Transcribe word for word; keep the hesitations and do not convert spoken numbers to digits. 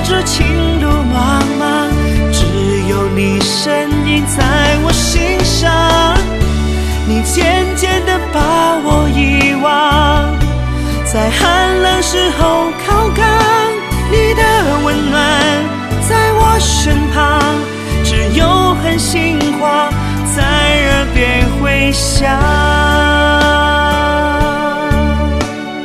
这情路茫茫，只有你身影在我心上。你渐渐地把我遗忘，在寒冷时候靠港，你的温暖在我身旁，只有狠心话在耳边回响。